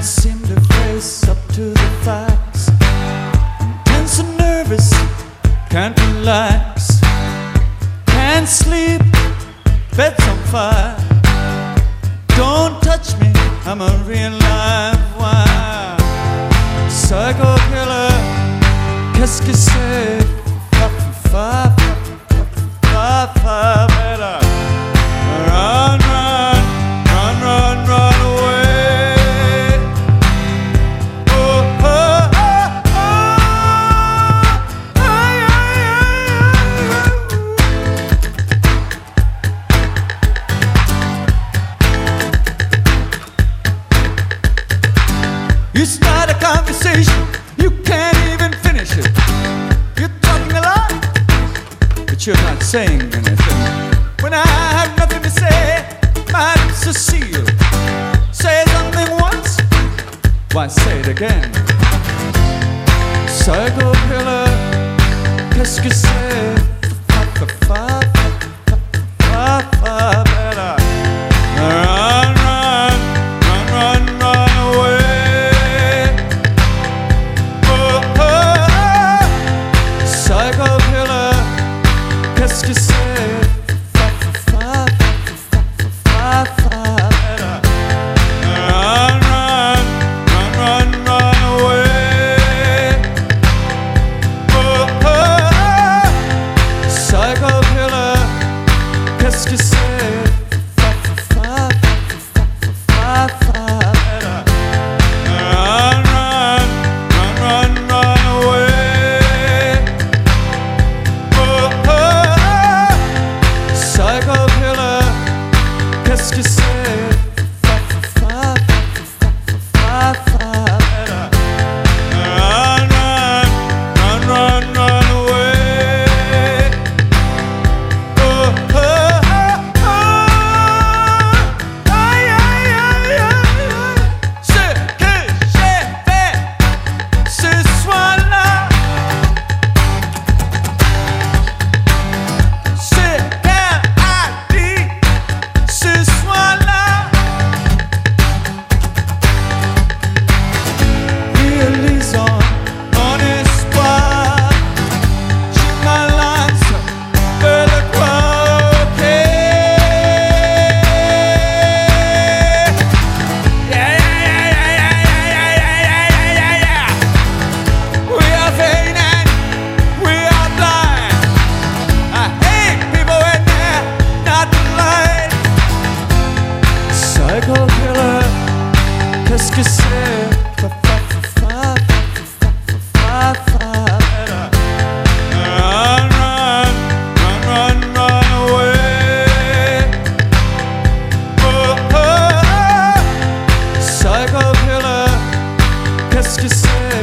seem to face up to the facts. I'm tense and nervous, can't relax, can't sleep, bed's on fire. Don't touch me, I'm a real live wire. Psycho killer, qu'est-ce que c'est? Better run, run, run, run, run away. Oh, oh, oh, oh, ay, ay, ay, ay. You start a conversation, you can't even finish it. You're talking a lot, but you're not saying anything. When I have nothing to say, my lips are sealed. Say something once, why say it again? Psycho killer, qu'est-ce que c'est? Better run, run, run, run, run away. Oh, oh, oh. Psycho killer, qu'est-ce que c'est? Qu'est-ce que c'est? Run, run, run, run, run away. Oh, oh, oh. Psycho killer, qu'est-ce que c'est? Run, run, run, run, run away. Oh, oh. Psycho killer, qu'est-ce que c'est? Better run, run, run, run, run away. Oh, oh, oh. Psycho killer, qu'est-ce que c'est?